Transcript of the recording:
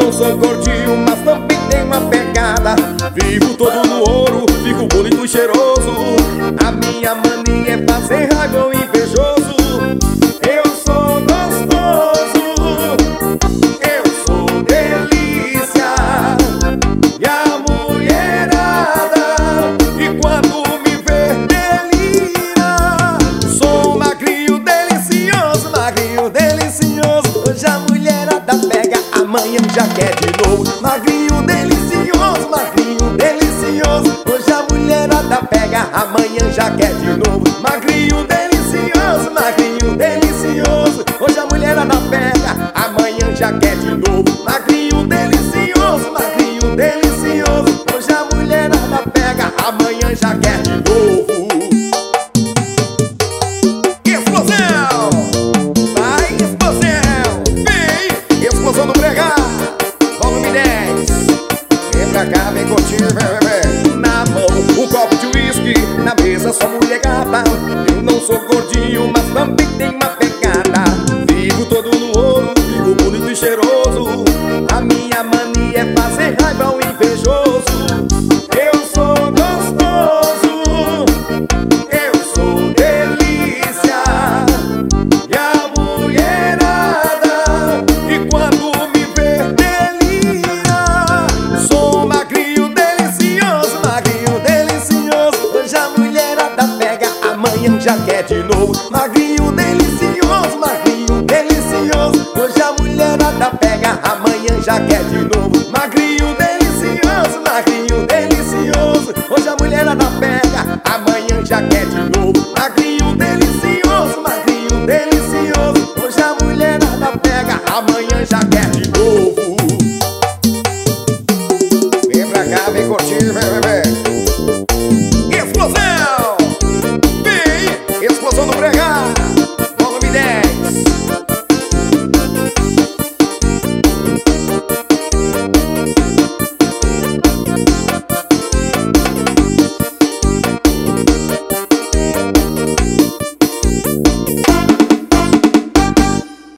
não sou gordinho, mas também tenho uma pegada. Vivo todo no ouro, fico bonito e cheiroso. A minha mania é fazer raiva ao invejoso. Eu sou gostoso, eu sou delícia, e a mulherada, e quando me vê, delira. Sou magrinho delicioso, magrinho delicioso. Hoje a mulherada pega, amanhã já quer de novo. Magrinho delicioso, magrinho delicioso. Hoje a mulherada pega, amanhã já quer de novo. Magrinho delicioso, magrinho delicioso. Hoje a mulherada pega, amanhã já quer de novo. Magrinho delicioso, magrinho delicioso. Hoje a mulherada pega, amanhã já quer de novo. Explosão! Vai, explosão! Vem! Explosão do Brega! Volume 10. Vem pra cá, vem curtir, vem. Na mão, um copo de uísque, na mesa só mulher gata. Eu não sou gordinho, mas também tenho uma pegada. Vivo todo no ouro, fico bonito e cheiroso. A minha mania é fazer raiva ao invejoso. Eu sou gostoso, eu sou delícia, e a mulherada, e quando me vê, delira. Sou magrinho delicioso, magrinho delicioso. Hoje a mulherada pega, amanhã já quer de novo. Magrinho delicioso, magrinho delicioso. Hoje a mulherada pega, amanhã já quer de novo. Magrinho delicioso, magrinho delicioso. Hoje a mulherada pega, amanhã já quer de novo. Magrinho delicioso, magrinho delicioso. Hoje a mulherada pega, amanhã já quer de novo. Vem pra cá, vem curtir, vem.